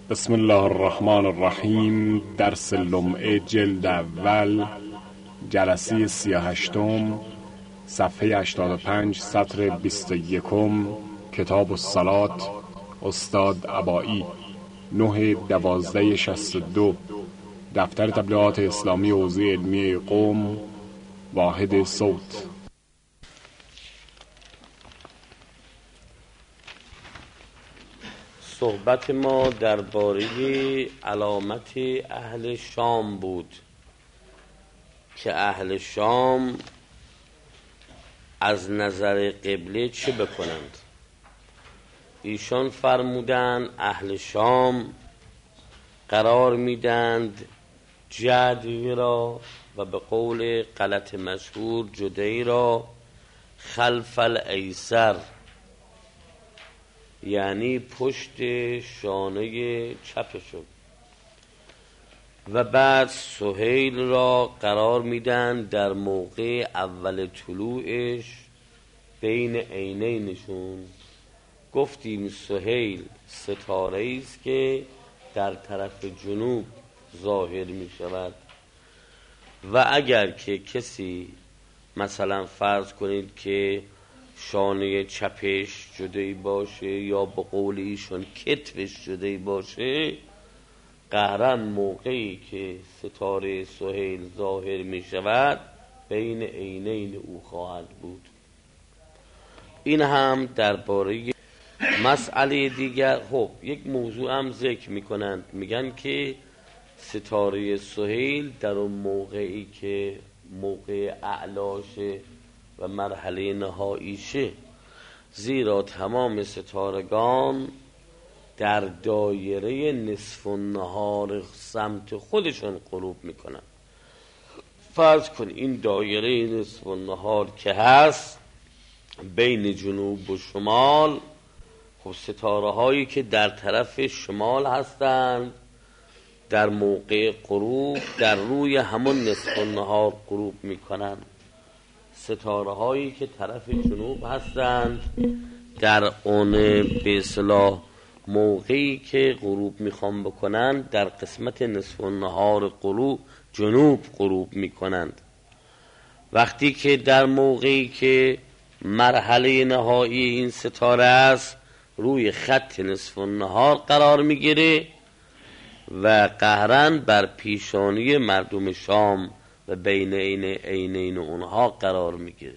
بسم الله الرحمن الرحیم. درس لمعه جلد اول، جلسه 38، صفحه 85، سطر 21، کتاب الصلات، استاد عبایی، 9/12/62، دفتر تبلیغات اسلامی حوزه علمی قم، واحد صوت. صحبت ما درباره علامت اهل شام بود که اهل شام از نظر قبله چه بکنند. ایشان فرمودند اهل شام قرار میدند جدی را و به قول غلط مشهور جدی را خلف الایسر، یعنی پشت شانه چپشون، و بعد سهیل را قرار میدن در موقع اول طلوعش بین عینینشون. گفتیم سهیل ستاره است که در طرف جنوب ظاهر می شود و اگر که کسی مثلا فرض کنید که شانه چپش جدایی باشه یا به قول ایشون کتفش جدایی باشه، قهرن موقعی که ستاره سهیل ظاهر می شود بین عینین او خواهد بود. این هم درباره مسئله دیگر. خب یک موضوع هم ذکر می کنند، میگن که ستاره سهیل در اون موقعی که موقع اعلاشه و مرحله نهاییشه، زیرا تمام ستارگان در دایره نصف النهار سمت خودشون غروب میکنن. فرض کن این دایره نصف النهار که هست بین جنوب و شمال، خب ستاره هایی که در طرف شمال هستند در موقع غروب در روی همون نصف النهار غروب میکنن. ستاره هایی که طرف جنوب هستند در اون به اصطلاح موقعی که غروب میخوان بکنن در قسمت نصف النهار جنوب غروب میکنند. وقتی که در موقعی که مرحله نهایی این ستاره است روی خط نصف النهار قرار میگیره و قهرن بر پیشانی مردم شام و بین عینین اونها قرار میگیره.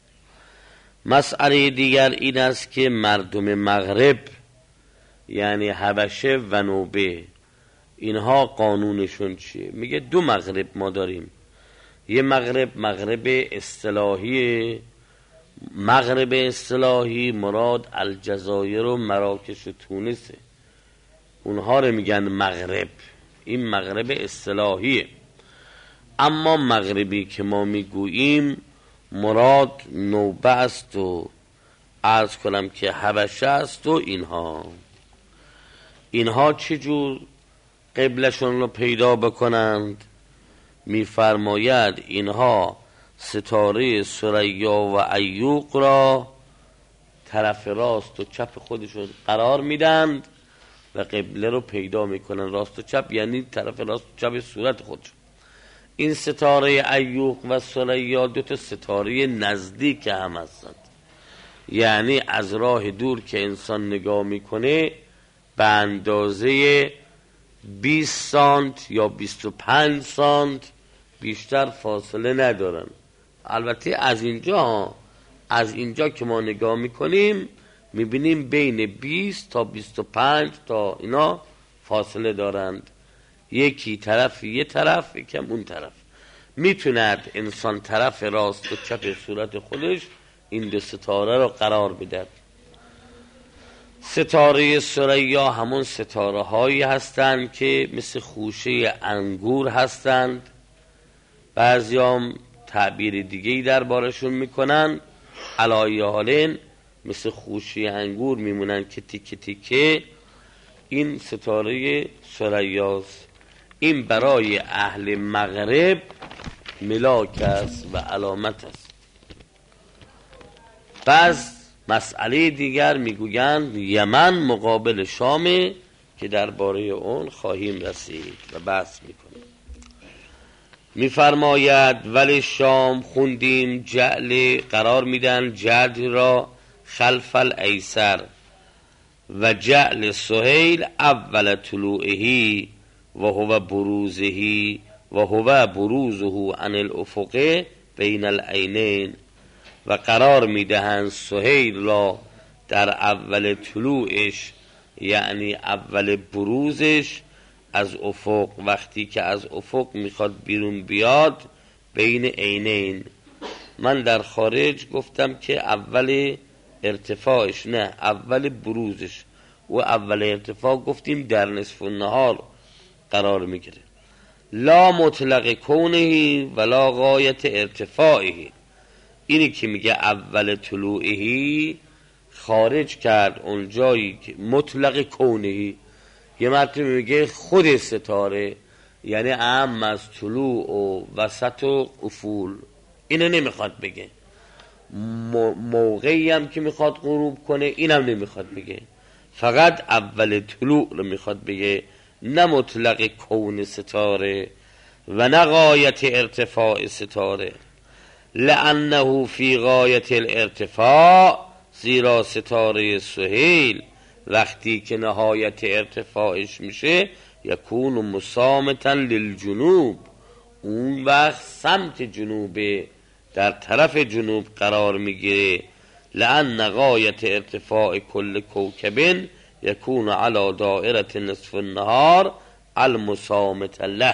مسئله دیگر این است که مردم مغرب یعنی حبشه و نوبه، اینها قانونشون چیه؟ میگه دو مغرب ما داریم. یه مغرب اصطلاحی، مغرب اصطلاحی مراد الجزایر و مراکش و تونسه، اونها رو میگن مغرب. این مغرب اصطلاحیه. اما مغربی که ما میگوییم مراد نوبه است و عرض کنم که حبشه است و اینها چجور قبلشون رو پیدا بکنند؟ میفرماید اینها ستاره ثریا و ایوق را طرف راست و چپ خودشون قرار میدند و قبله رو پیدا میکنن. راست و چپ یعنی طرف راست و چپ صورت خودشون. این ستاره ایوق و ثریا دو تا ستاره نزدیک هم هستند، یعنی از راه دور که انسان نگاه میکنه به اندازه 20 سانت یا 25 سانت بیشتر فاصله ندارن. البته از اینجا که ما نگاه میکنیم میبینیم بین 20 تا 25 تا اینا فاصله دارند. یکی طرف یه طرف، یکم اون طرف. میتوند انسان طرف راست و چپ صورت خودش این دو ستاره رو قرار بده. ستاره ثریا همون ستاره هایی هستند که مثل خوشه انگور هستند. بعضیام تعبیر دیگه‌ای دربارشون میکنن. علایه حالین مثل خوشه انگور میمونن که تیکه تیکه. این ستاره ثریاست. این برای اهل مغرب ملاک است و علامت است. مسئله دیگر میگویند یمن مقابل شامه که درباره اون خواهیم رسید و بحث میکنیم. میفرماید ولی شام خوندیم جعل قرار میدن جعل را خلف الایسر و جعل سهیل اول طلوعه و هو بروزه عن الافق بین العینین، و قرار میدهند سهیل را در اول طلوعش، یعنی اول بروزش از افق، وقتی که از افق میخواد بیرون بیاد بین عینین. من در خارج گفتم که اول ارتفاعش نه اول بروزش، و اول ارتفاع گفتیم در نصف النهار قرار میگیره. لا مطلق کونه ولا غایت ارتفاعه. اینی که میگه اول طلوعه خارج کرد اون جایی که مطلق کونه، یه مرتبه میگه خود ستاره، یعنی اعم از طلوع و وسط و افول. اینو نمیخواد بگه. موقعی هم که میخواد غروب کنه اینم نمیخواد بگه، فقط اول طلوع رو میخواد بگه، نه مطلق کون ستاره و نه غایت ارتفاع ستاره. لانه فی غایت الارتفاع، زیرا ستاره سهیل وقتی که نهایت ارتفاعش میشه یکون مسامتا للجنوب، اون وقت سمت جنوبه، در طرف جنوب قرار میگیره. لان غایت ارتفاع کل کوکب یکون علی دائره نصف النهار المسامت له،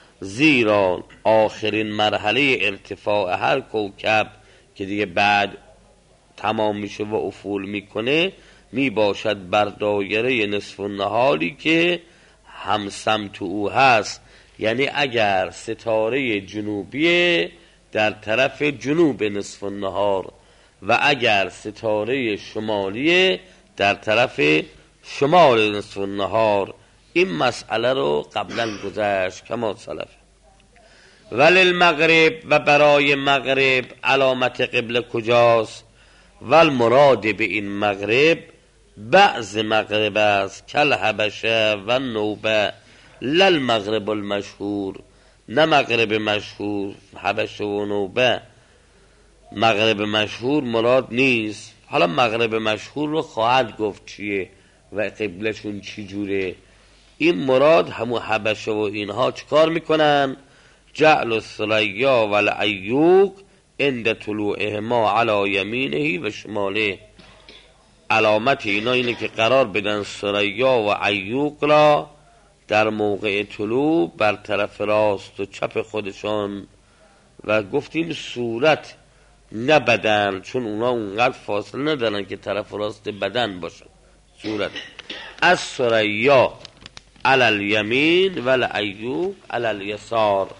زیرا آخرین مرحله ارتفاع هر کوکب که دیگه بعد تمام میشه و افول میکنه می باشد بر دایره نصف النهاری که هم سمت او هست. یعنی اگر ستاره جنوبی در طرف جنوب نصف النهار و اگر ستاره شمالی در طرف شمال نصف النهار. این مسئله رو قبلا گذشت کما سلف. ولی المغرب، و برای مغرب علامت قبله کجاست؟ والمراد به این مغرب بعض مغرب است، کل حبشه و نوبه، لل مغرب المشهور، نه مغرب مشهور حبشه و نوبه. مغرب مشهور مراد نیست. حالا مغرب مشهور رو خواهد گفت چیه و قبلشون چی جوره. این مراد همون حبشه و اینها چکار میکنن؟ جعل الثریا و العیوق عند طلوعهما علی یمینه و شماله. علامت اینا اینه که قرار بدن ثریا و عیوق را در موقع طلوع بر طرف راست و چپ خودشان، و گفتیم صورت نه بدن، چون اونا اونقدر فاصله ندارن که طرف راست بدن باشن. صورت از ثریا علی الیمین و العیوق علی الیسار،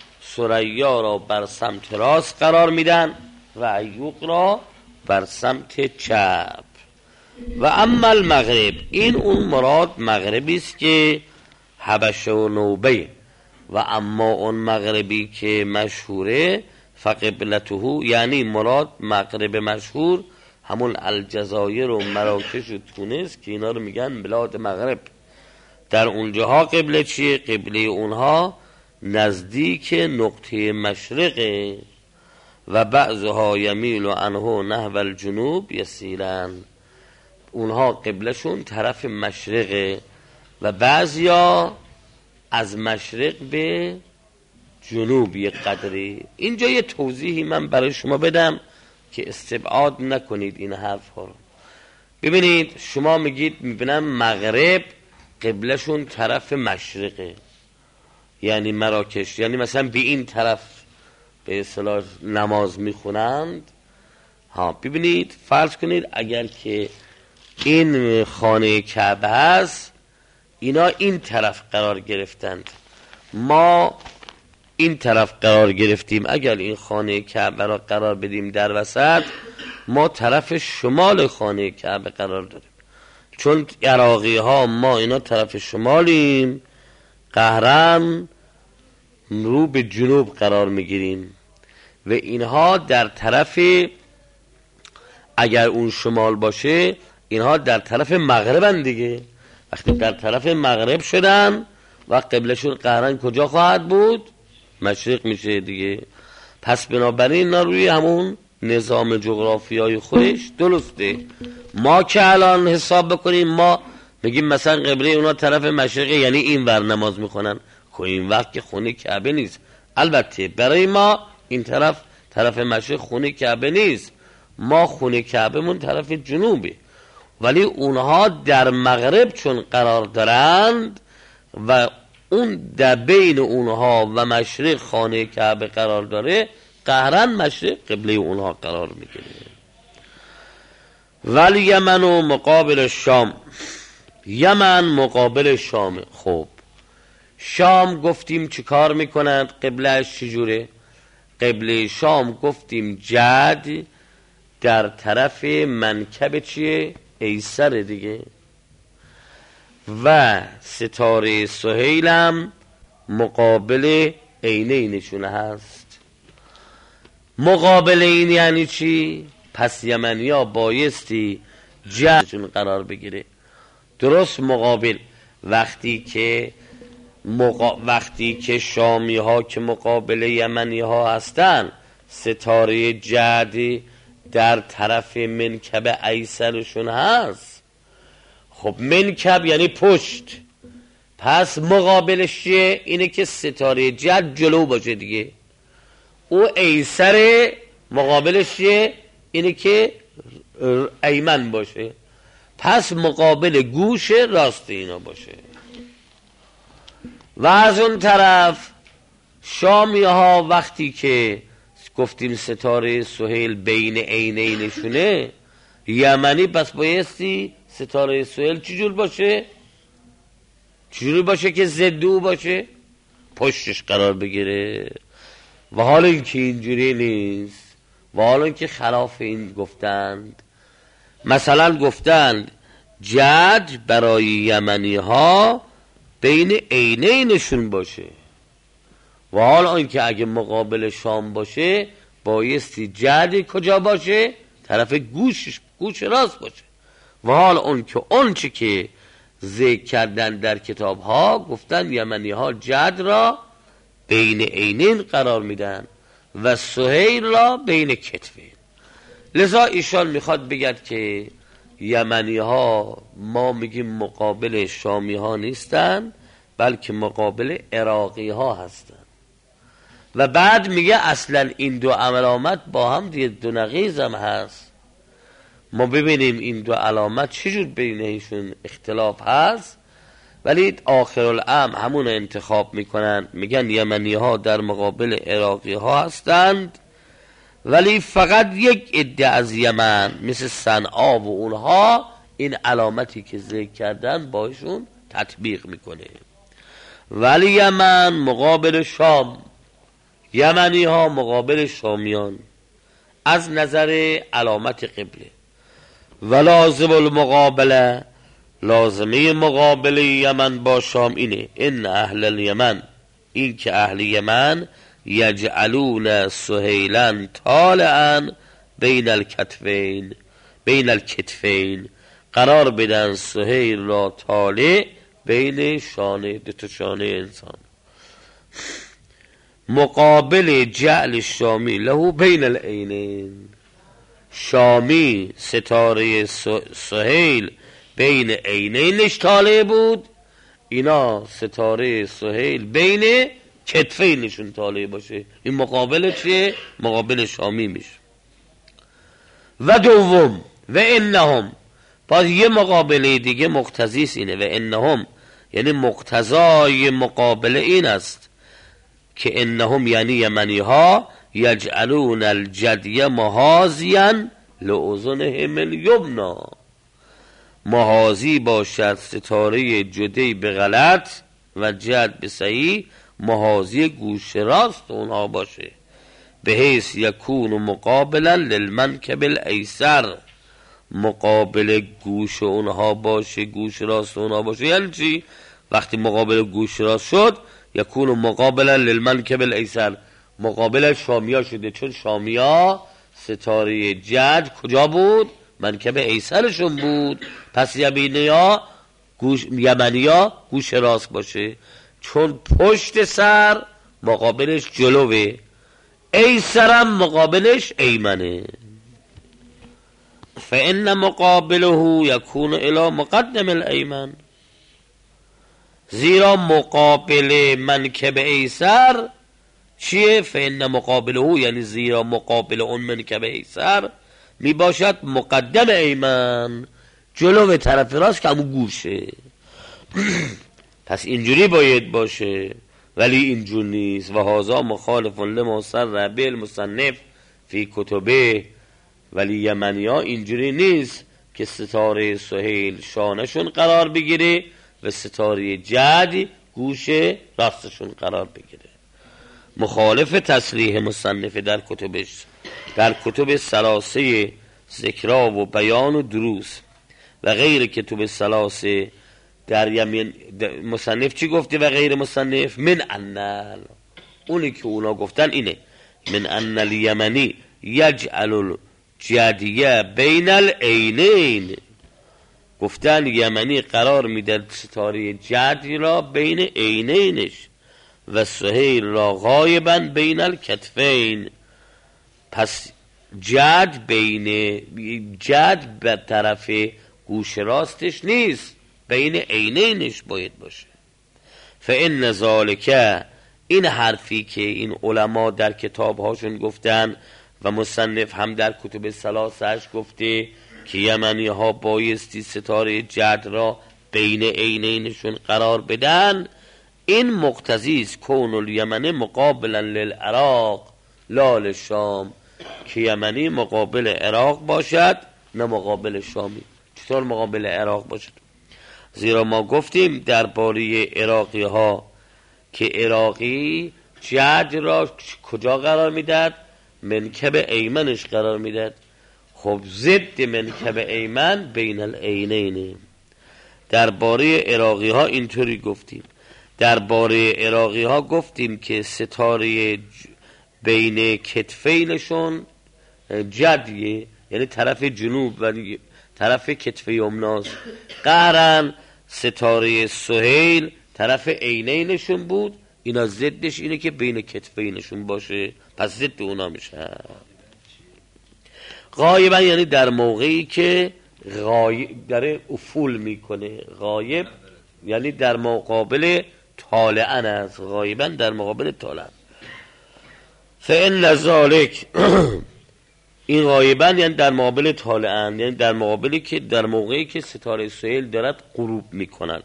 ثریا را بر سمت راست قرار میدن و عیوق را بر سمت چپ. و اما المغرب، این اون مراد مغربی است که حبشه و نوبه. و اما اون مغربی که مشهوره فقبلته، یعنی مراد مغرب مشهور همون الجزایر و مراکش و تونس که اینا رو میگن بلاد مغرب. در اونجاها قبله چیه؟ قبله اونها نزدیک نقطه مشرقه و بعضها یمیل عنه نحو الجنوب یسیرن. اونها قبلشون طرف مشرقه و بعضیا از مشرق به جنوب یک قدری. اینجا یه توضیحی من برای شما بدم که استبعاد نکنید این حرف ها رو. ببینید شما میبینم مغرب قبلشون طرف مشرقه، یعنی مراکش، یعنی مثلا به این طرف به اصطلاح نماز میخونند. ببینید فرض کنید اگر که این خانه کعبه هست، اینا این طرف قرار گرفتند، ما این طرف قرار گرفتیم. اگر این خانه کعبه را قرار بدیم در وسط، ما طرف شمال خانه کعبه قرار داریم، چون عراقی ها ما اینا طرف شمالیم، قهرن رو به جنوب قرار میگیریم و اینها در طرف، اگر اون شمال باشه اینها در طرف مغربن دیگه. وقتی در طرف مغرب شدن و قبلشون قهرن کجا خواهد بود؟ مشرق میشه دیگه. پس بنابراین اینا روی همون نظام جغرافیایی خودش درسته. ما که الان حساب بکنیم، ما بگیم مثلا قبله اونا طرف مشرقه، یعنی این ور نماز میخونن، خب این وقت که خونه کعبه نیست. البته برای ما این طرف مشرق خونه کعبه نیست، ما خونه کعبه من طرف جنوبه، ولی اونها در مغرب چون قرار دارند و اون در بین اونها و مشرق خانه کعبه قرار داره، قهرن مشرق قبله اونها قرار میگیره. ولی یمن و مقابل شام، یمن مقابل شام. خب شام گفتیم چی کار میکنند؟ قبلهش چجوره؟ قبله شام گفتیم جد در طرف منکب چیه؟ ایسر دیگه. و ستاره سهیل هم مقابل عینینشون هست. مقابل این یعنی چی؟ پس یمنی ها بایستی جدشون قرار بگیره درست مقابل. وقتی که شامی ها که مقابل یمنی ها هستن، ستاره جد در طرف منکب ایسرشون هست. خب منکب یعنی پشت، پس مقابلش چیه؟ اینه که ستاره جد جلو باشه دیگه. او ایسر مقابلش چیه؟ اینه که ایمن باشه، پس مقابل گوش راست اینا باشه. و از اون طرف شامی ها وقتی که گفتیم ستاره سهیل بین عینینشونه، یمنی پس بایستی ستاره سهیل چجور باشه؟ چجوری باشه که ضد او باشه؟ پشتش قرار بگیره. و حالا این که اینجوری نیست، و حالا این که خلاف این گفتند. مثلا گفتند جد برای یمنی ها بین عینینشون باشه، و حالا این که اگه مقابل شام باشه بایستی جد کجا باشه؟ طرف گوش راست باشه. و حالا اون چه که ذکر کردن در کتاب ها، گفتن یمنی ها جد را بین عینین قرار میدن و سهیل را بین کتفین. لذا ایشان میخواد بگد که یمنی ها ما میگیم مقابل شامی ها نیستن، بلکه مقابل عراقی ها هستن. و بعد میگه اصلا این دو علامت با هم دیگه دو نقیض هم هست. ما ببینیم این دو علامت چجور بینشون اختلاف هست، ولی آخر الامر همون انتخاب میکنن، میگن یمنی ها در مقابل عراقی ها هستند، ولی فقط یک عده از یمن مثل صنعا و اونها این علامتی که ذکر کردن باشون تطبیق میکنه. ولی یمن مقابل شام، یمنی ها مقابل شامیان از نظر علامت قبله. و لازم المقابله، لازمه مقابله یمن با شام اینه، ان اهل الیمن، این که اهل یمن یجعلون سهیلا طالعا بین الکتفین، قرار بدن سهیل را طالع بین شانه، دو شانه انسان. مقابل جعل شامی له بین العینین، شامی ستاره سهیل بین عینینش طالع بود، اینا ستاره سهیل بین کتفینشون طالع باشه. این مقابل چیه؟ مقابل شامی میشه. و دوم و انهم، باز یه مقابله دیگه مقتضیس اینه، و انهم یعنی مقتضای مقابله این است که انهم یعنی یمنی ها یجعلون الجدی محاذیا لأذنهم الیمنا، محاذی باشد ستاره جدی به غلط و جد به صحیح، محاذی گوش راست اونها باشه، به حیث یکون مقابلا للمنکب الایسر، مقابل گوش اونها باشه، گوش راست اونها باشه. یعنی چی؟ وقتی مقابل گوش راست شد، یکون مقابلا للمنکب الایسر، مقابل شامیا شده، چون شامیا ستاره جد کجا بود؟ منکب ایسرشون بود. پس یمینی ها یمنیا گوش راست باشه، چون پشت سر مقابلش جلوه، ایسرم مقابلش ایمنه. فإن مقابله یکون الی مقدم الایمن، زیرا مقابل منکب ایسر چیه؟ فإن مقابله یعنی زیرا مقابل اون منکب ایسر می باشد مقدم ایمن، جلو طرف راست که همون گوشه. پس اینجوری باید باشه، ولی اینجور نیست. و هذا مخالف لما صرح به المصنف فی کتبه، ولی یمنیا اینجوری نیست که ستاره سهیل شانشون قرار بگیره و ستاره جد گوش راستشون قرار بگیره. مخالف تصریح مصنف در کتبش، در کتب ثلاثه ذکرا و بیان و دروس و غیر کتب ثلاثه در یمین، مصنف چی گفته و غیر مصنف؟ من انل، اونی که اونا گفتن اینه، من انل یمنی یجعل الجدیه بین العینین، گفتن یمنی قرار میده ستاره جد را بین عینینش و سهیل را غایبا بین الکتفین. پس جد به طرف گوش راستش نیست، بین عینینش باید باشه. فإن ذالک، این حرفی که این علما در کتابهاشون گفتن و مصنف هم در کتب ثلاثه‌اش گفته که یمنی ها بایستی ستاره جد را بین عینینشون قرار بدن، این مقتضی است کون الیمن مقابلا للعراق لا للشام، که یمنی مقابل عراق باشد نه مقابل شامی. چطور مقابل عراق باشد؟ زیرا ما گفتیم درباره عراقی ها که عراقی جد را کجا قرار میداد؟ منکب ایمنش قرار میداد. خب ضد منکب ایمن بین العینین. درباره عراقی ها اینطوری گفتیم. درباره عراقی ها گفتیم که ستاره بین کتفینشون جدیه، یعنی طرف جنوب و طرف کتف یمناست. قهرن ستاره سهیل طرف عینینشون بود، اینا ضدش اینه که بین کتفینشون باشه، پس ضد اونا میشه. غایبا یعنی در موقعی که غایب داره افول میکنه، غایب یعنی در مقابل طالعن است، غایبا در مقابل طالعن. فإن ذالک این غایبا یعنی در مقابل طالعن، یعنی در مقابلی که در موقعی که ستاره سهیل دارد غروب میکنن.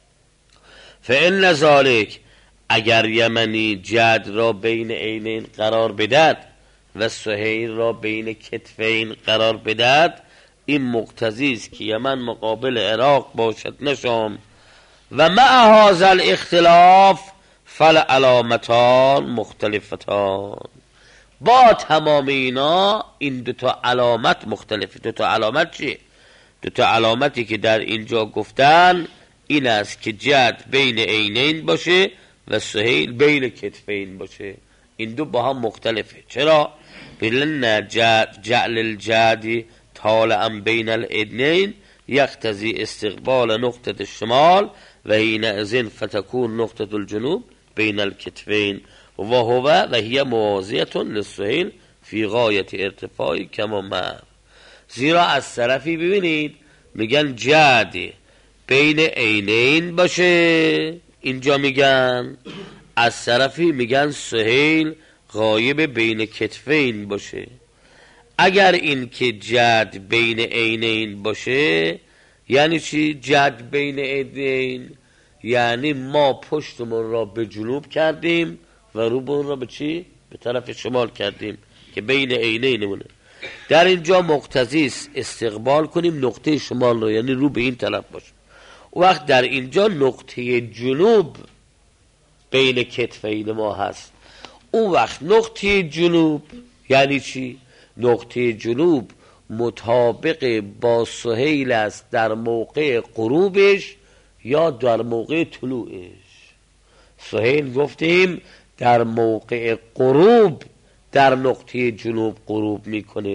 فإن ذالک، اگر یمنی جد را بین عینین قرار بدهد و سهیل را بین کتفین قرار بدهد، این مقتضی است که یمن مقابل عراق باشد نه شام. و مع هذا الاختلاف فالعلامتان مختلفتان، با تمام اینا این دوتا علامت مختلفه. دوتا علامت چیه؟ دوتا علامتی که در اینجا گفتن این است که جد بین عینین باشه و سهیل بین کتفین باشه. این دو با هم مختلفه. چرا؟ بلن جعل الجد طالعا بین العینین یقتضی استقبال نقطه الشمال و حینئذ فتكون نقطه الجنوب بین الکتفین و هو و هی موازیه للسهیل فی غایت ارتفاعی کما مر. زیرا از طرفی ببینید میگن جد بین عینین باشه، اینجا میگن از طرفی میگن سهیل غایب بین کتفین باشه. اگر این که جد بین عینین باشه یعنی چی؟ جد بین عینین یعنی ما پشتمون را به جنوب کردیم و روبون را به چی؟ به طرف شمال کردیم که بین عینینمونه. در اینجا مقتضی است استقبال کنیم نقطه شمال را، یعنی رو به این طرف باشه. وقت در اینجا نقطه جنوب بین کتفین ما هست. اون وقت نقطه جنوب یعنی چی؟ نقطه جنوب مطابق با سهیل است در موقع غروبش یا در موقع طلوعش. سهیل گفتیم در موقع غروب در نقطه جنوب غروب میکنه،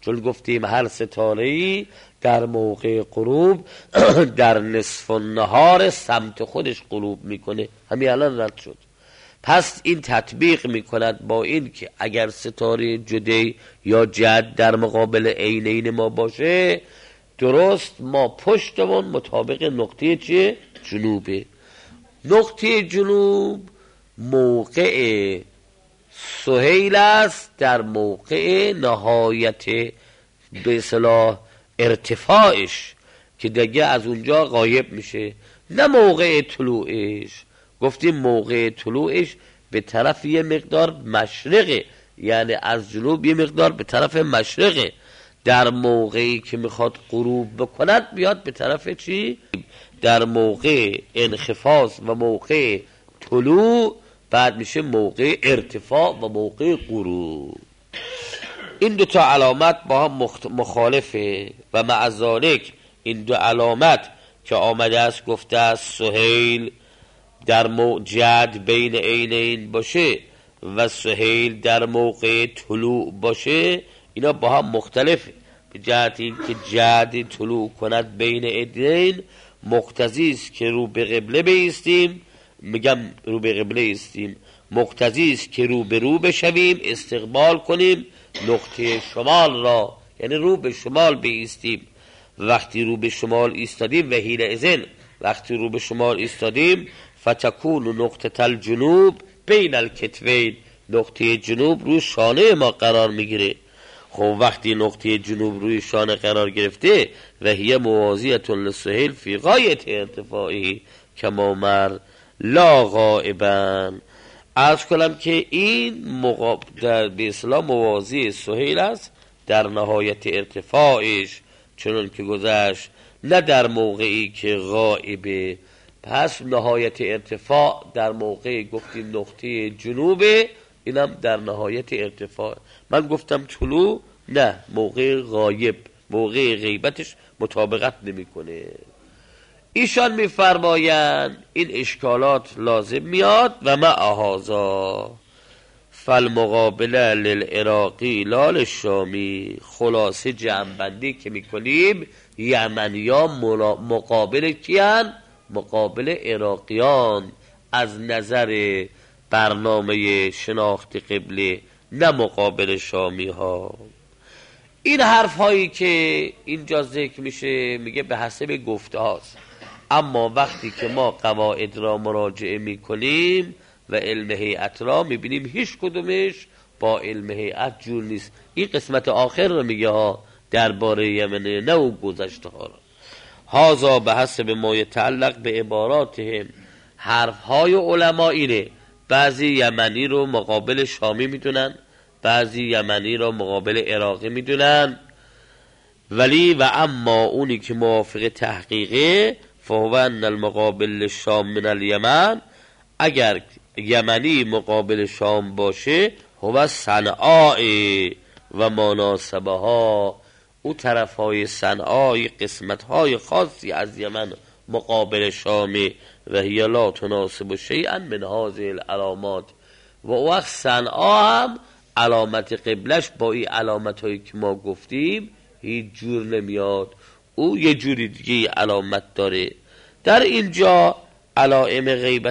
چون گفتیم هر ستاره‌ای در موقع غروب در نصف النهار سمت خودش غروب میکنه. همین الان رد شد. پس این تطبیق میکند با این که اگر ستاره جدی یا جد در مقابل عینین ما باشه، درست ما پشتمون مطابق نقطه چیه؟ جنوبه. نقطه جنوب موقع سهیل است در موقع نهایت به اصطلاح ارتفاعش که دیگه از اونجا غایب میشه، نه موقع طلوعش. گفتیم موقع طلوعش به طرف یه مقدار مشرقه، یعنی از جنوب یه مقدار به طرف مشرقه. در موقعی که میخواد غروب بکند بیاد به طرف چی؟ در موقع انخفاض و موقع طلوع بعد میشه موقع ارتفاع و موقع غروب. این دو تا علامت با هم مخالفه و مع ذالک این دو علامت که آمده است گفته است سهیل در جد بین عینین باشه و سهیل در موقع طلوع باشه، اینا با هم مختلفه. به جهت این که جد طلوع کند بین عینین مقتضی است که رو به قبله بایستیم، میگم رو به قبله ایستیم، مقتضی است که رو به رو بشویم، استقبال کنیم نقطه شمال را، یعنی رو به شمال بایستیم. وقتی رو به شمال ایستادیم و حینئذ وقتی رو به شمال ایستادیم فتکون نقطه الجنوب بین الکتفین، نقطه جنوب روی شانه ما قرار میگیره. خب وقتی نقطه جنوب روی شانه قرار گرفته و هی موازیه للسهیل فی غایت ارتفاعی کما مر لا غائبا، عرض کنم که این در به اصطلاح موازی سهیل است در نهایت ارتفاعش چنان که گذشت، نه در موقعی که غائبه. پس نهایت ارتفاع در موقع گفتیم نقطه جنوبه، اینم در نهایت ارتفاع. من گفتم طلوع، نه، موقع غایب، موقع غیبتش مطابقت نمیکنه. ایشان میفرمایند این اشکالات لازم میاد و مع هذا فالمقابله للعراقی لا للشامی. خلاصه جمع‌بندی که میکنیم یمنیان مقابل کیان؟ مقابل عراقیان از نظر برنامه شناخت قبله، نه مقابل شامی ها. این حرف هایی که اینجا ذکر میشه میگه به حسب گفته هاست، اما وقتی که ما قواعد را مراجعه میکنیم و علم هیئت را میبینیم هیچ کدومش با علم هیئت جور نیست. این قسمت آخر رو میگه ها درباره یمنه، نه و گذشته ها را. هازا به حسب ما یتعلق به عباراتهم، حرف های علما اینه، بعضی یمنی رو مقابل شامی میدونن، بعضی یمنی رو مقابل عراقی میدونن، ولی و اما اونی که موافق تحقیقه فهو ان المقابل للشام من الیمن، اگر یمنی مقابل شام باشه هو صنعاء و مناسبه ها، او طرف های صنعای قسمت های خاصی از یمن مقابل شامی و هی لا تناسب شیئا من هذه العلامات. و وقت صنعا هم علامت قبلش با این علامت هایی که ما گفتیم هیچ جور نمیاد، او یه جوری دیگه علامت داره. در اینجا علائم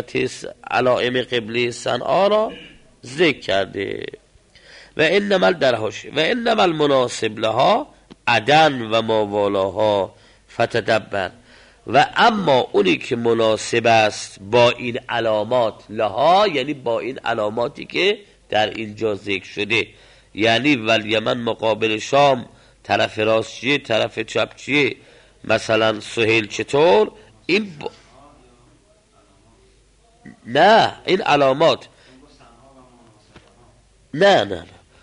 قبله صنعا را ذکر کرده. و انما درهاش و انما المناسب لها عدن و ما والاها فتدبر. و اما اونی که مناسب است با این علامات لها، یعنی با این علاماتی که در اینجا ذکر شده، یعنی والیمن مقابل شام طرف راست چیه، طرف چپ چیه، مثلا سهیل چطور، این نه این علامات نه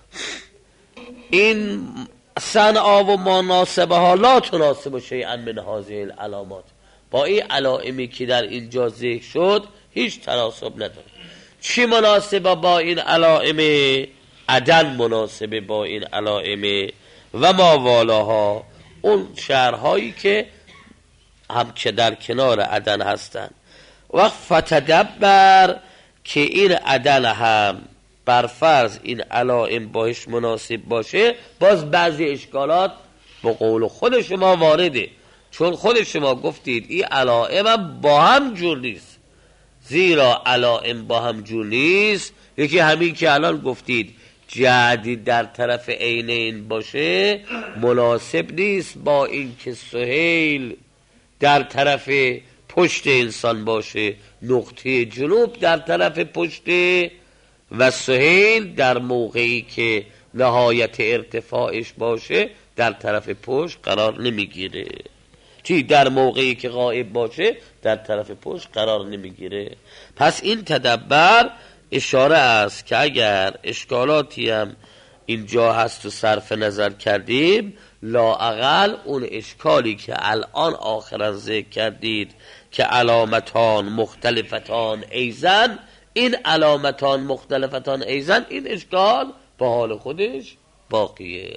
این صنعا و مناسبه ها لا تناسب شیئا من هذه العلامات، با این علائمی که در اینجا ذکر شد هیچ تناسب نداره. چی مناسبه با این علائم؟ عدن مناسبه با این علائم و ما والاها، اون شهرهایی که هم که در کنار عدن هستن. وقت فتدبر که این عدن هم برفرض این علائم باش مناسب باشه، باز بعضی اشکالات با قول خود شما وارده، چون خود شما گفتید این علائم با هم جور نیست. زیرا علائم با هم جور نیست، یکی همین که الان گفتید جعدی در طرف عینین باشه مناسب نیست با اینکه سهیل در طرف پشت انسان باشه، نقطه جنوب در طرف پشت و سهیل در موقعی که نهایت ارتفاعش باشه در طرف پشت قرار نمیگیره. چی در موقعی که غائب باشه در طرف پشت قرار نمیگیره. پس این تدبر اشاره است که اگر اشکالاتی هم اینجا هست و صرف نظر کردیم، لااقل اون اشکالی که الان آخرا ذکر کردید که علامتان مختلفتان ایزن، این علامتان مختلفتان ایزن، این اشکال با حال خودش باقیه.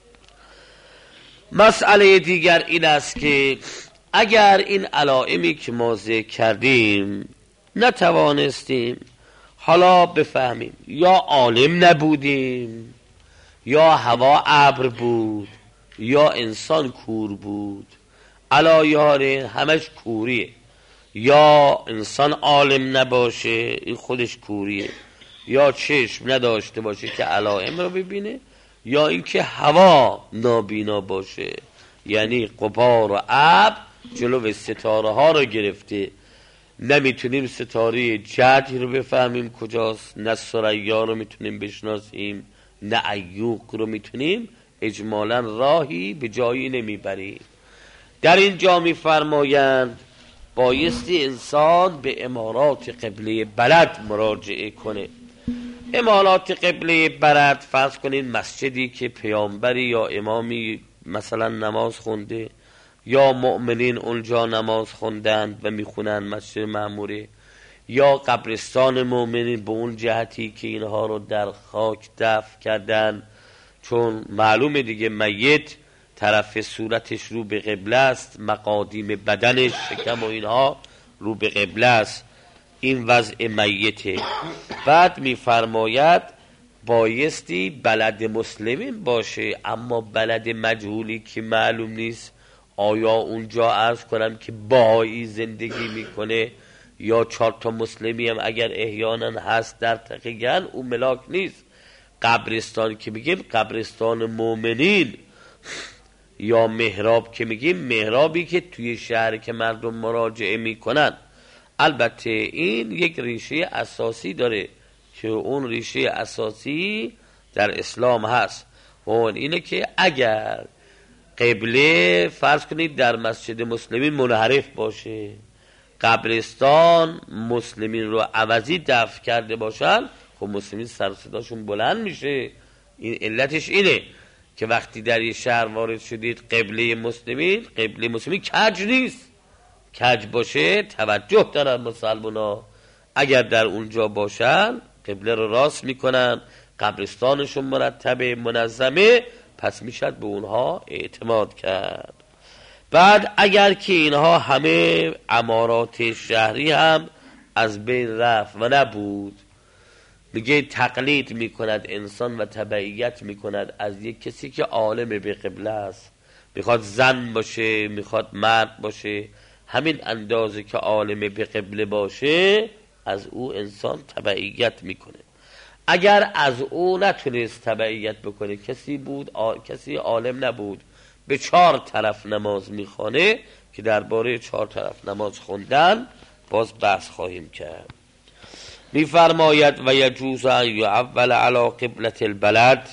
مسئله دیگر این است که اگر این علائمی که ما ذکر کردیم نتوانستیم حالا بفهمیم، یا عالم نبودیم، یا هوا ابر بود، یا انسان کور بود، علایاره همش کوریه، یا انسان عالم نباشه این خودش کوریه، یا چشم نداشته باشه که علائم رو ببینه، یا اینکه هوا نابینا باشه، یعنی غبار و ابر جلو ستاره ها رو گرفته، نمیتونیم ستاره جدی رو بفهمیم کجاست، نه ثریا رو میتونیم بشناسیم، نه عیوق رو میتونیم، اجمالا راهی به جایی نمیبریم. در اینجا میفرمایند بایستی انسان به امارات قبله بلد مراجعه کنه. امارات قبله بلد فرض کنین مسجدی که پیامبری یا امامی مثلا نماز خونده، یا مؤمنین اونجا نماز خوندند و میخونن مسجد معموره، یا قبرستان مؤمنین به اون جهتی که اینها رو در خاک دفن کردن، چون معلومه دیگه میت طرف صورتش رو به قبله است، مقادیم بدنش شکم و اینها رو به قبله است، این وضع میته. بعد میفرماید بایستی بلد مسلمین باشه، اما بلد مجهولی که معلوم نیست آیا اونجا عرض کنم که باهایی زندگی میکنه یا 4 تا مسلمی هم اگر احیانا هست در تقیگن، اون ملاک نیست. قبرستان که میگیم قبرستان مؤمنین، یا محراب که میگیم محرابی که توی شهر که مردم مراجعه میکنن. البته این یک ریشه اساسی داره که اون ریشه اساسی در اسلام هست و اون اینه که اگر قبله فرض کنید در مسجد مسلمین منحرف باشه، قبرستان مسلمین رو عوضی دفن کرده باشن، خب مسلمین سر صداشون بلند میشه. این علتش اینه که وقتی در یه شهر وارد شدید قبله مسلمین کج نیست، کج باشه توجه دارن مسلمونا، اگر در اونجا باشن قبله رو راست میکنن، قبرستانشون مرتبه منظمه، پس میشد به اونها اعتماد کرد. بعد اگر که اینها همه امارات شهری هم از بین رفت و نبود، میگه تقلید میکند انسان و تبعیت میکند از یک کسی که عالم به قبله است، میخواد زن باشه میخواد مرد باشه، همین اندازه که عالم به قبله باشه از او انسان تبعیت میکنه. اگر از او نتونست تبعیت بکنه، کسی بود کسی عالم نبود، به 4 طرف نماز میخوانه که درباره 4 طرف نماز خوندن باز بحث خواهیم کرد. میفرماید و یجوز ان یعول علی قبلة البلد.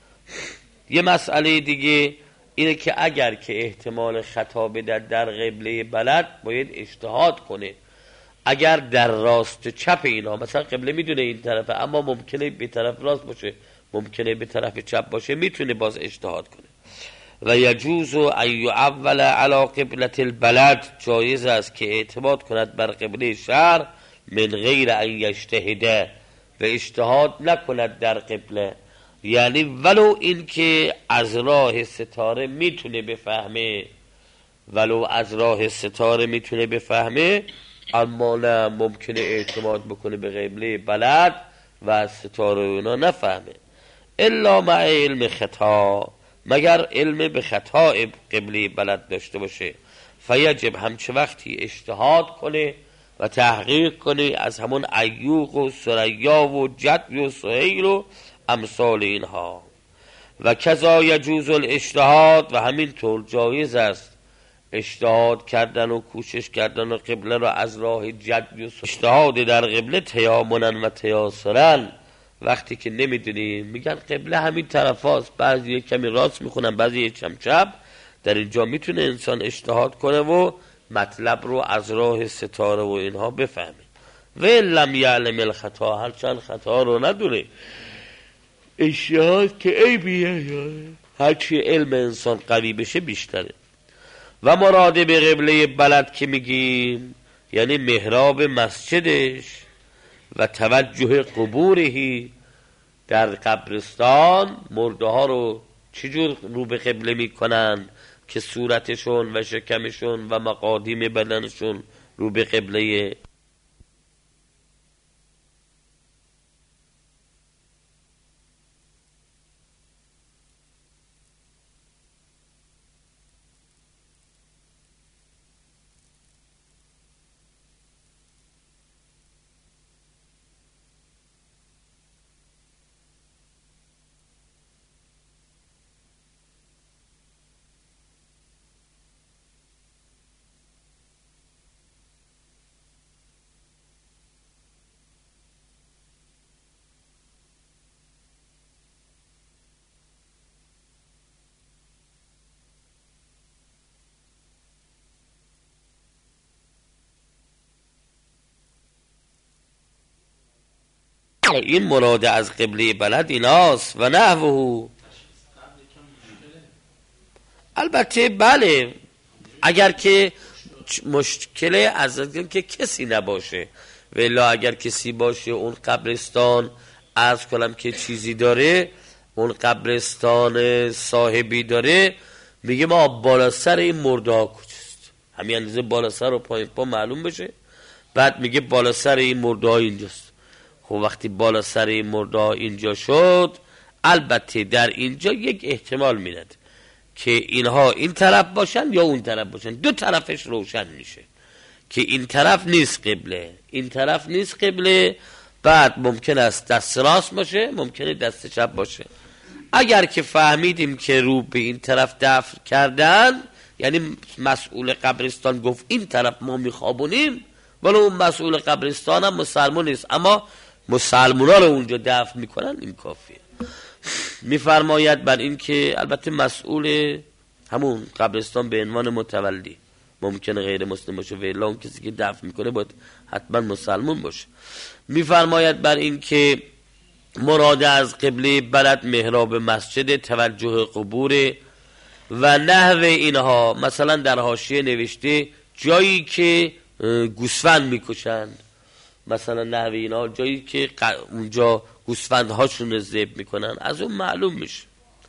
یه مسئله دیگه اینه که اگر که احتمال خطا بده در قبله بلد، باید اجتهاد کنه. اگر در راست چپ اینا، مثلا قبله میدونه این طرفه اما ممکنه به طرف راست باشه، ممکنه به طرف چپ باشه، میتونه باز اجتهاد کنه. و یجوز ان یعول علی قبلة البلد، جایز است که اعتماد کند بر قبله شهر من غیر ان یجتهده، و اجتهاد نکند در قبله، یعنی ولو این که از راه ستاره میتونه بفهمه، اما نه ممکنه اعتماد بکنه به قبله بلد، و از ستاره و اینا نفهمه. الا مع علم خطا، مگر علم به خطا قبله بلد داشته باشه. فیجب، همچه وقتی اجتهاد کنه و تحقیق کنه از همون ایوق و ثریا و جد و سهیل و امثال اینها. و کذا یجوز الاجتهاد، و همین طور جایز است اجتهاد کردن و کوشش کردن و قبله را از راه جد و اجتهاد در قبله تیامنا و تیاسرا. وقتی که نمیدونی میگن قبله همین طرف هاست، بعضی کمی راست میخونن بعضی یکم چپ، در اینجا میتونه انسان اجتهاد کنه و مطلب رو از راه ستاره و اینها بفهمه. و لم یعلم الخطا، هرچند خطا رو ندونه، اجتهاد که ای بیه، هرچی علم انسان قوی بشه بیشتره. و مراد به قبله بلد که میگیم یعنی محراب مسجدش و توجه قبورهی، در قبرستان مرده ها رو چجور رو به قبله میکنن که صورتشون و شکمشون و مقادیم بدنشون رو به قبله. این مراد از قبله بلد ایناست. و نحوه، البته بله اگر که مشکل از که کسی نباشه، ولی اگر کسی باشه اون قبرستان عرض کنم که چیزی داره، اون قبرستان صاحبی داره، میگه ما بالا سر این مرده ها کجاست، همین اندازه بالا سر و پایین پا معلوم بشه، بعد میگه بالا سر این مرده ها اینجاست. خب وقتی بالا سر این مرده ها اینجا شد، البته در اینجا یک احتمال میاد که اینها این طرف باشن یا اون طرف باشن، دو طرفش روشن میشه که این طرف نیست قبله، این طرف نیست قبله، بعد ممکن است دست راست باشه، ممکنه دست چپ باشه. اگر که فهمیدیم که رو به این طرف دفن کردن، یعنی مسئول قبرستان گفت این طرف ما میخوابونیم، ولی اون مسئول قبرستان هم مسلمان نیست، اما مسلمان ها رو اونجا دفن میکنن، این کافیه. میفرماید بر این که البته مسئول همون قبرستان به عنوان متولی ممکنه غیر مسلم باشه، ولی اون کسی که دفن میکنه باید حتما مسلمان باشه. میفرماید بر این که مراد از قبله بلد محراب مسجد، توجه قبور و نحو اینها. مثلا در حاشیه نوشته جایی که گوسفند میکشند، مثلا نحو اینها جایی که اونجا گوسفند هاشون رو ذبح میکنن، از اون معلوم میشه.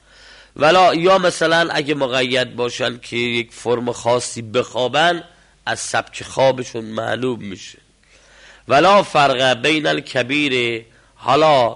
ولا یا مثلا اگه مقید باشن که یک فرم خاصی بخوابن، از سبک خوابشون معلوم میشه. ولا فرق بین الکبیر، حالا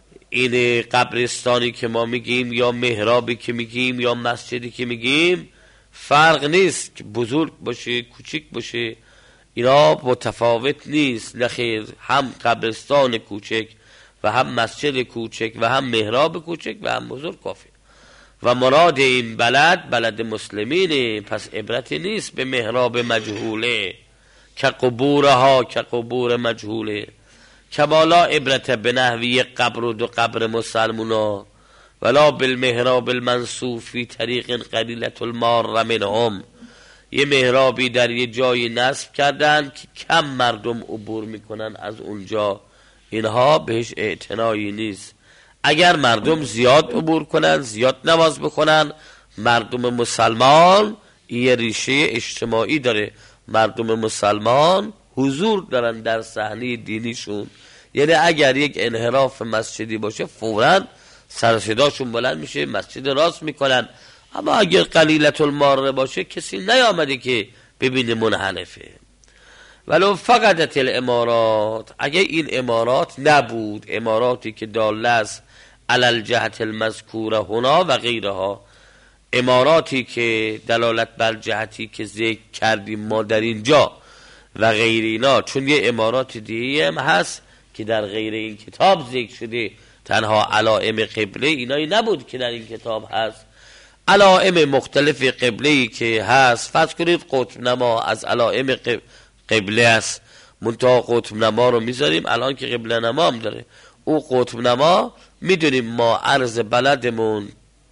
این قبرستانی که ما میگیم یا محرابی که میگیم یا مسجدی که میگیم، فرق نیست که بزرگ باشه کوچیک باشه، اینا متفاوت نیست، نخیر، هم قبرستان کوچک و هم مسجد کوچک و هم محراب کوچک و هم بزرگ کافی. و مراد این بلد مسلمینه، پس عبرتی نیست به محراب مجهوله که قبورها که قبور مجهوله، که بالا عبرت به نحوی قبر و دو قبر مسلمونا، ولا بالمحراب المنصوب فی طریق قلیلة المار منهم، یه محرابی در یه جایی نصب کردن که کم مردم عبور میکنن از اونجا، اینها بهش اعتنایی نیست. اگر مردم زیاد عبور کنن، زیاد نماز بخونن، مردم مسلمان یه ریشه اجتماعی داره، مردم مسلمان حضور دارن در صحنه دینیشون، یعنی اگر یک انحراف مسجدی باشه فوراً سر صداشون بلند میشه، مسجد راست میکنن. اما اگر قلیلة المار باشه کسی نیامده که ببینه منحنفه. ولو فقدت الامارات، اگه این امارات نبود، اماراتی که داله است علی الجهت المذکوره هنا و غیرها، اماراتی که دلالت بر جهتی که ذکر کردیم ما در اینجا و غیر اینا، چون یه امارات دیگه هم هست که در غیر این کتاب ذکر شده، تنها علائم قبله اینایی نبود که در این کتاب هست، علائم مختلف قبله‌ای که هست. فرض کنید قطب نما از علائم قبله است، منتها قطب نما رو میذاریم الان که قبله نما هم داره. او قطب نما میدونیم ما عرض بلدمون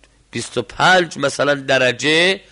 25 مثلا درجه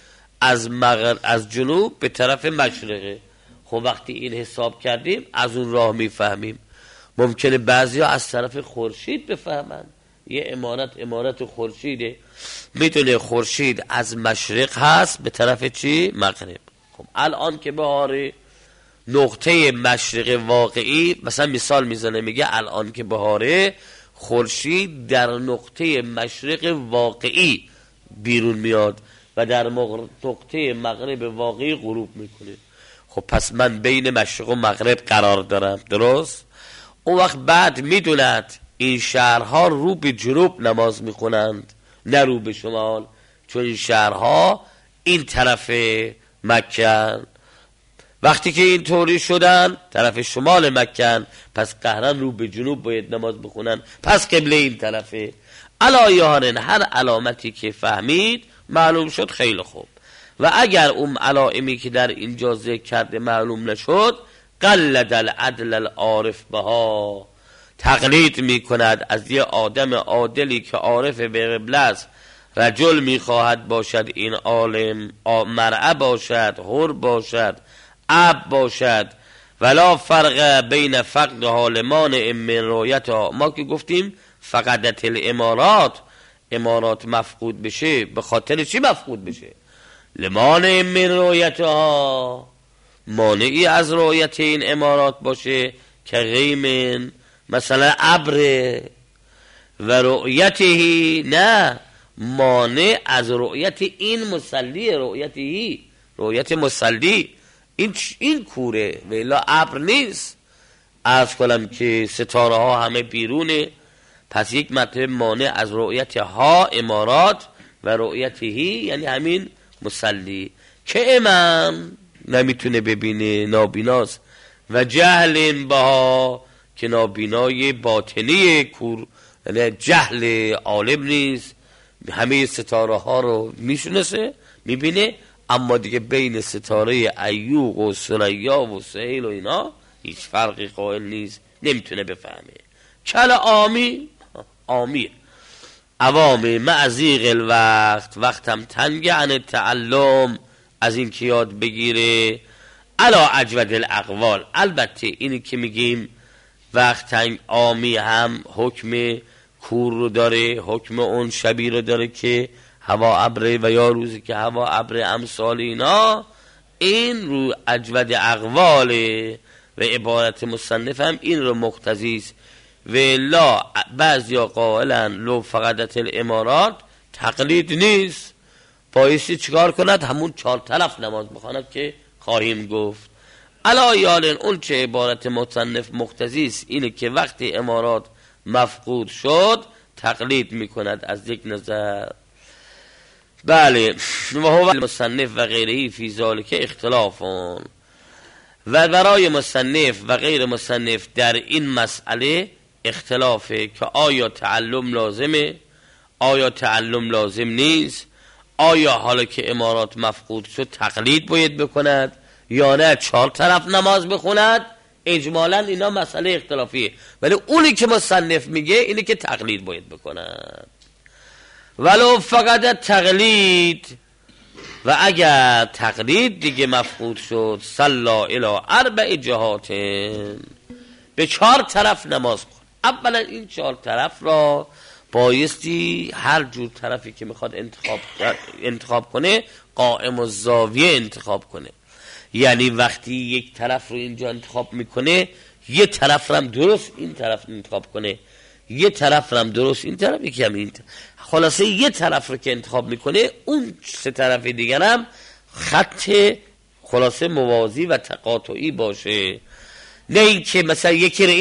از جنوب به طرف مشرقه. خب وقتی این حساب کردیم از اون راه میفهمیم. ممکنه بعضی ها از طرف خورشید بفهمن، یه امارت خورشیده، میدونه خورشید از مشرق هست به طرف چی؟ مغرب. خب الان که بهاره، نقطه مشرق واقعی، مثلا مثال میزنه میگه الان که بهاره خورشید در نقطه مشرق واقعی بیرون میاد و در نقطه مغرب واقعی غروب میکنه. خب پس من بین مشرق و مغرب قرار دارم، درست؟ اون وقت بعد میدوند این شهرها رو به جنوب نماز میکنند نه رو به شمال، چون این شهرها این طرف مکن. وقتی که این طوری شدن طرف شمال مکن، پس قهرن رو به جنوب باید نماز بخونن، پس قبله این طرفه. علایه‌هن هر علامتی که فهمید معلوم شد، خیلی خوب. و اگر اون علائمی که در اینجا ذکر کرده معلوم نشد، قلد العدل العارف بها، تقلید میکند از یه آدم عادلی که عارف به قبله است، رجل میخواهد باشد این عالم، مرعه باشد، حر باشد، عب باشد، ولا فرق بین فقد حالمان من رؤیتها. ما که گفتیم فقدت الامارات، امارات مفقود بشه، به خاطر چی مفقود بشه؟ لمان من رؤیتها، مانعی از رؤیت این امارات باشه که غیمن مثلا ابر و رؤیتهی، نه مانع از رؤیت این مسلی، رؤیتهی رؤیت مسلی این کوره و الا ابر نیست. عرض کنم که ستاره ها همه بیرونه، پس یک مطلب مانع از رؤیت ها امارات و رؤیتهی یعنی همین مسلی که امام نمیتونه ببینه، نابیناست، و جهل بها که نابینای باطنی کور، یعنی جهل عالم نیست، همه ستاره ها رو میشناسه میبینه، اما دیگه بین ستاره ایوق و ثریا و سهیل و اینا هیچ فرقی قائل نیست، نمیتونه بفهمه. کل آمی عوامی معزیق الوقت، وقتم تنگ عن تعلم، از این که یاد بگیره، علا اجود الاقوال. البته اینی که میگیم وقت تنگ آمی هم حکم کور رو داره، حکم اون شبی رو داره که هوا ابره و یا روزی که هوا ابره امثال اینا، این رو اجود اقواله و عبارت مصنف هم این رو مقتضیست. و لا بعضی قائلن لو فقدت الامارات تقلید نیست، بایستی چیکار کند؟ همون 4 طرف نماز بخواند که خواهیم گفت. علا یالن اون چه عبارت مصنف مقتضیست اینه که وقتی امارات مفقود شد تقلید میکند از یک نظر. بله، و هو مصنف و غیره فی ذالک اختلافون، و برای مصنف و غیر مصنف در این مسئله اختلافه که آیا تعلم لازمه، آیا تعلم لازم نیست، آیا حالا که امارات مفقود شد تقلید باید بکند یا نه 4 طرف نماز بخوند. اجمالا اینا مسئله اختلافیه، ولی اونی که مصنف میگه اینه که تقلید باید بکند. ولو فقط تقلید، و اگر تقلید دیگه مفقود شد، صلا الی 4 جهات، به 4 طرف نماز بخون. اولا این 4 طرف را بایستی هر جور طرفی که میخواد انتخاب کنه قائم الزاویه انتخاب کنه، یعنی وقتی یک طرف رو اینجا انتخاب میکنه یه طرف رو هم درست این طرف انتخاب کنه، یه طرف رو هم درست این طرف، یکی هم این طرف. خلاصه یه طرف رو که انتخاب میکنه اون 3 طرف دیگر هم خط خلاصه موازی و تقاطعی باشه، نه این که مثلا یکی رو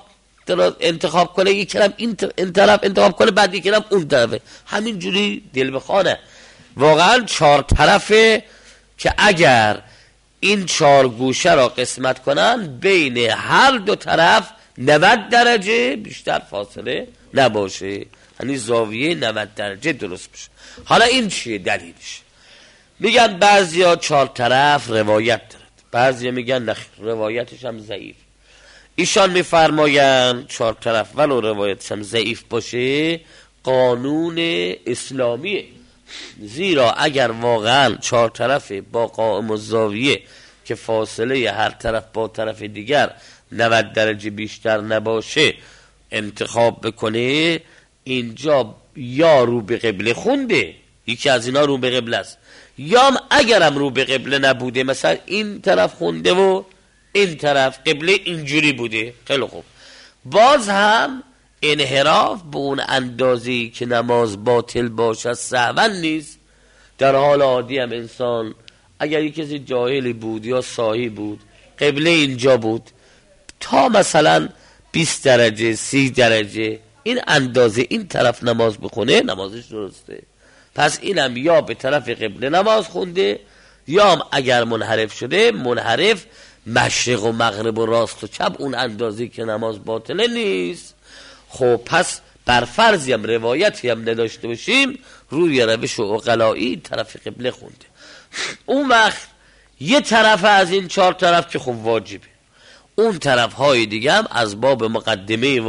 انتخاب کنه، یکی رو این طرف انتخاب کنه بعد یکی رو اون طرفه. همینجوری دل بخوانه. واقعا 4 طرفه که اگر این 4 گوشه را قسمت کنن بین هر 2 طرف 90 درجه بیشتر فاصله نباشه، یعنی زاویه 90 درجه درست بشه. حالا این چیه دلیلش؟ میگن بعضیا 4 طرف روایت دارد، بعضیا میگن نه روایتش هم ضعیف. ایشان میفرماین 4 طرف ولو روایتش هم ضعیف باشه قانون اسلامیه، زیرا اگر واقعا 4 طرف با قائم و زاویه که فاصله هر طرف با طرف دیگر 90 درجه بیشتر نباشه انتخاب بکنه، اینجا یا رو به قبله خونده، یکی از اینا رو به قبله است، یا اگرم رو به قبله نبوده، مثلا این طرف خونده و این طرف قبله اینجوری بوده، خیلی خوب، باز هم انحراف به اون اندازه‌ای که نماز باطل باشه سهوا نیست. در حال عادی هم انسان اگر یک کسی جاهلی بود یا ساهی بود قبله اینجا بود تا مثلا 20 درجه 30 درجه این اندازه این طرف نماز بخونه نمازش درسته. پس اینم یا به طرف قبله نماز خونده یا هم اگر منحرف شده منحرف مشرق و مغرب و راست و چپ اون اندازه که نماز باطله نیست. خب پس بر فرضی هم روایتی هم نداشته باشیم روی روش عقلایی طرف قبله خونده. اون وقت یه طرف از این 4 طرف که خب واجبه، اون طرف های دیگه هم از باب مقدمه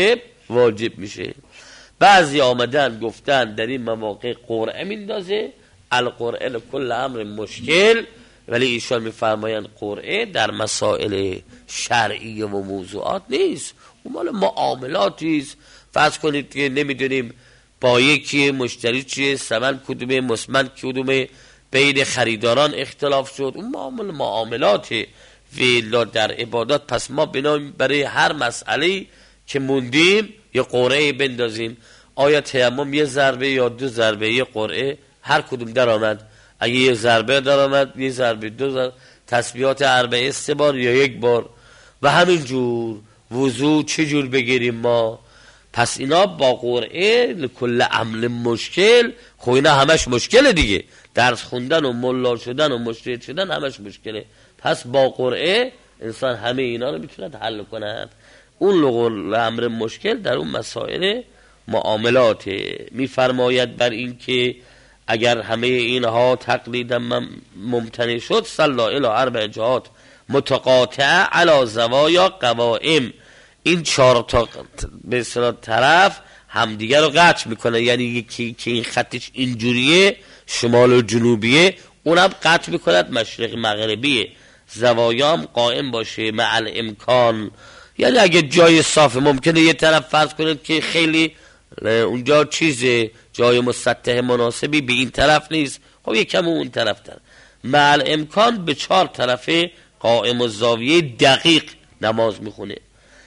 واجب میشه. بعضی آمدن گفتن در این مواقع قرعه میندازه، القرعه لکل امر مشکل، ولی ایشان میفرمایند قرعه در مسائل شرعی و موضوعات نیست، اون مال معاملاتی است. فرض کنید که نمیدونیم با یکی مشتری چیه، ثمن کدومه، مسمن کدومه، بین خریداران اختلاف شد، اون معاملاته ویلا در عبادات. پس ما برای هر مسئله که موندیم یه قرعه بندازیم، آیا تیمم 1 ضربه یا 2 ضربه، یه قرعه هر کدوم در آمد، اگه 1 ضربه در آمد 1 ضربه، 2 ضربه، تسبیحات 4 3 بار یا 1 بار، و همینجور وضو چجور بگیریم ما. پس اینا با قرعه لکل عمل مشکل، خب اینا همش مشکله دیگه، درس خوندن و ملا شدن و مجتهد شدن همش مشکله. پس با قرعه انسان همه اینا رو میتونه حل کنه. اون لکل عمل مشکل در اون مسائل معاملات. میفرماید بر این که اگر همه اینها تقلیدا ممتنع شد صلا الی 4 جهات متقاطعه علی زوایا قوائم، این 4 تا به اصطلاح طرف همدیگه رو قطع میکنه، یعنی یکی که این خطش اینجوریه شمال و جنوبیه اونم قطع میکند مشرق مغربیه، زوایام قائم باشه مع الامکان. یعنی اگه جای صاف ممکنه یه طرف فرض کنید که خیلی اونجا چیزه جای مسطح مناسبی به این طرف نیست، خب یکم اون طرف تر مع الامکان به 4 طرفه قائم و زاویه دقیق نماز میخونه.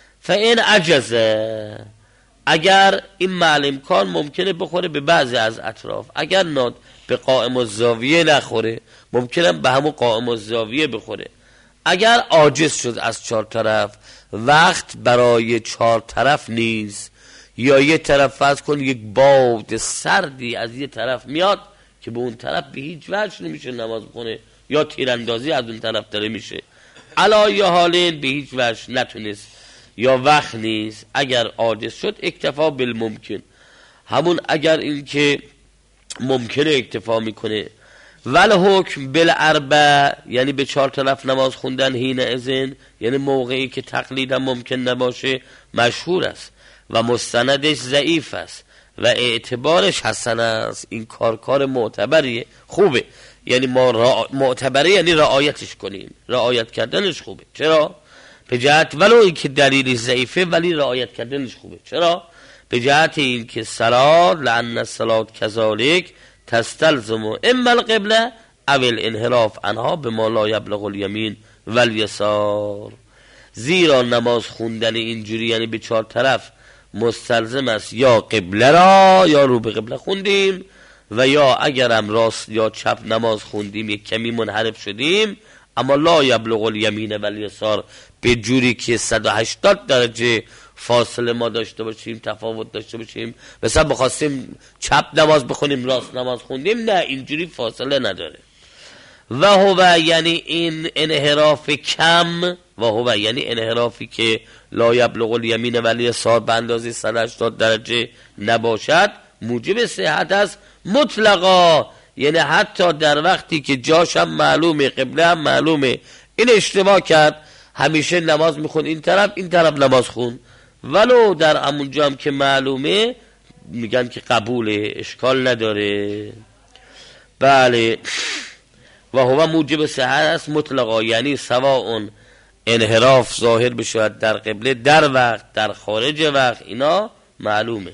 فإن عجزه، اگر این مع الامکان ممکنه بخوره به بعضی از اطراف، اگر ناد به قائم و زاویه نخوره ممکنه به همون قائم و زاویه بخوره. اگر عاجز شد از 4 طرف وقت برای 4 طرف نیست، یا یه طرف فرض کن یک باد سردی از یه طرف میاد که به اون طرف به هیچ وجه نمیشه نماز بخونه، یا تیراندازی از اون طرف داره میشه، علایه حالین به هیچ وجه نتونست یا وقت نیست، اگر عاجز شد اکتفا بالممکن، همون اگر این که ممکنه اکتفا میکنه. ول حکم بالاربع، یعنی به 4 طرف نماز خوندن حین اذن، یعنی موقعی که تقلیدا ممکن نباشه، مشهور است و مستندش ضعیف است و اعتبارش حسن است. این کار معتبریه، خوبه، یعنی ما معتبره یعنی رعایتش کنیم، رعایت کردنش خوبه. چرا؟ به جهت ولو این که دلیلی ضعیفه ولی رعایت کردنش خوبه. چرا؟ به جهت این که صلات لأن الصلات کذالک تستلزم اما القبله او الانحراف عنها بما لا یبلغ الیمین والیسار، زیرا نماز خوندن اینجوری یعنی به 4 طرف مستلزم است یا قبله را یا رو به قبله خوندیم، و یا اگرم راست یا چپ نماز خوندیم یک کمی منحرف شدیم اما لا یبلغ الیمین و الیسار به جوری که 180 درجه فاصله ما داشته باشیم، تفاوت داشته باشیم، مثلا بخواستیم چپ نماز بخونیم راست نماز خوندیم، نه اینجوری فاصله نداره. و هو یعنی این انحراف کم، و هو یعنی انحرافی که لا یبلغ الیمین و الیسار به اندازه 180 درجه نباشد، موجب صحت است مطلقا، یعنی حتی در وقتی که جاش هم معلومه، قبله هم معلومه، این اشتباه کرد، همیشه نماز میخون این طرف نماز خون، ولو در همونجا هم که معلومه میگن که قبوله، اشکال نداره. بله. و هو موجب صحت است مطلقا، یعنی سواء انحراف ظاهر بشود در قبله در وقت در خارج وقت، اینا معلومه،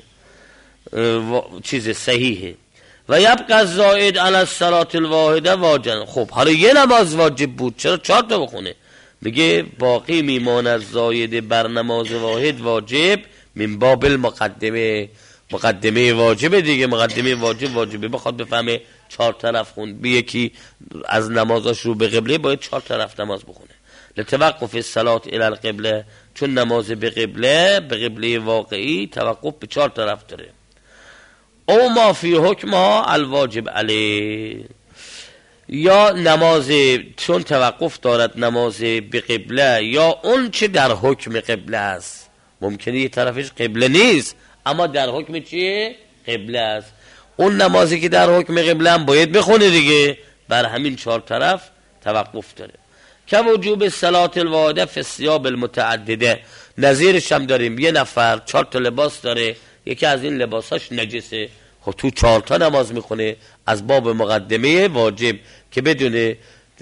چیز صحیحه. و یبقى الزائد علی الصلاة الواحده واجبا. خب حالا یه نماز واجب بود، چرا 4 تا بخونه؟ میگه باقی میماند زاید بر نماز واحد واجب من باب المقدمه، مقدمه واجبه دیگه، مقدمه واجبه بخواد بفهمه 4 طرف خوند، به یکی از نمازاش رو به قبله باید 4 طرف نماز بخونه. لتوقف الصلاة الی القبله، چون نماز به قبله واقعی توقف به 4 طرف داره. او ما فی حکمها الواجب علیه، یا نماز چون توقف دارد نماز به قبله، یا اون چه در حکم قبله است. ممکنه یه طرفش قبله نیست اما در حکم چیه؟ قبله است. اون نمازی که در حکم قبله هم باید بخونه دیگه، بر همین 4 طرف توقف داره. که وجوب صلاة الواحده فی الثیاب المتعدده، نظیرش هم داریم. یه نفر 4 تا لباس داره، یکی از این لباساش نجسه، خب تو 4 تا نماز میخونه از باب مقدمه واجب که بدونه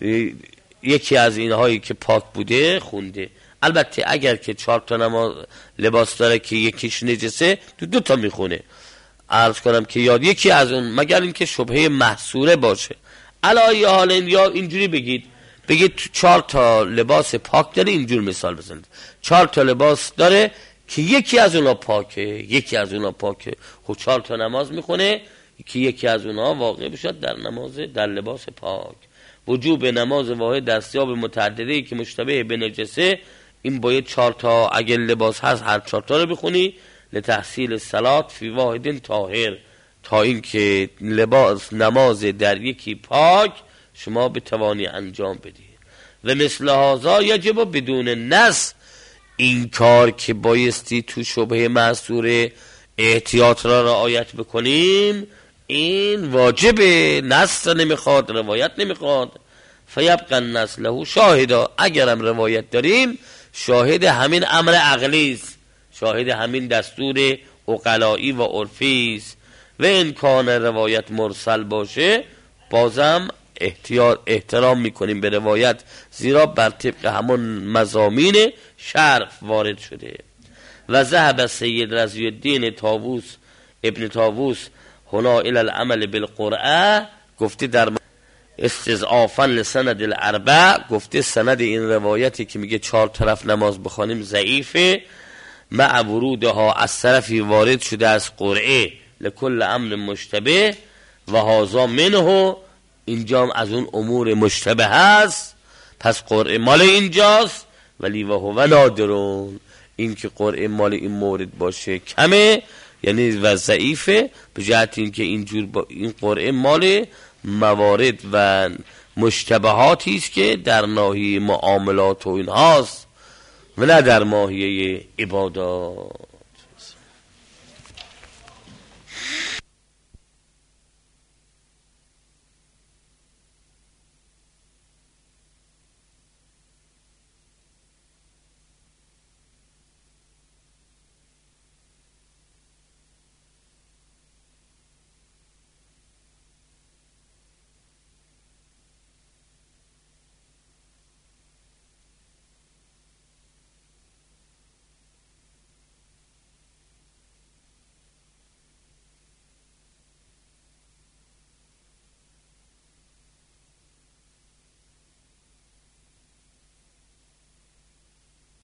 یکی از اینهایی که پاک بوده خونده. البته اگر که 4 تا نماز لباس داره که یکیش نجسه، تو 2 تا میخونه. عرض کنم که یاد یکی از اون، مگر اینکه شبهه محصوره باشه. علایه حال یا اینجوری بگید تو 4 تا لباس پاک داره، اینجور مثال بزنید 4 تا لباس داره که یکی از اونا پاکه، خب 4 تا نماز میخونه که یکی از اونا واقع بشد در لباس پاک. وجوب نماز واحد در ثیاب متعدده که مشتبه به نجسه، این باید 4 تا اگر لباس هست هر 4 تا رو بخونی، لتحصیل صلات فی واحد طاهر، تا این که لباس نماز در یکی پاک شما بتوانی انجام بدی. و مثل هذا یجب بدون نص، این کار که بایستی تو شبه معصوره احتیاط را رعایت بکنیم، این واجبه، نص نمیخواد، روایت نمیخواد. فیبقى النص له شاهدا، اگرم روایت داریم شاهد همین امر عقلی است، شاهد همین دستور عقلایی و عرفی است. و این کان روایت مرسل باشه بازم احترام میکنیم به روایت، زیرا بر طبق همون مضامین شرع وارد شده. و ذهب سید رضی الدین ابن طاووس هنا الی العمل بالقرآن، گفته در استضعافا لسند الاربع، گفته سند این روایتی که میگه 4 طرف نماز بخوانیم ضعیفه، مع ورودها از طرفی وارد شده از قرعه لکل امر مشتبه و هذا منه، اینجا از اون امور مشتبه هست، پس قرعه مال اینجاست. ولی و هو نادرون، این که قرعه مال این مورد باشه کمه، یعنی و ضعیفه، به جهت این که این قرعه مال موارد و مشتبهاتی است که در ناحیه معاملات و این هاست و نه در ناحیه عبادات.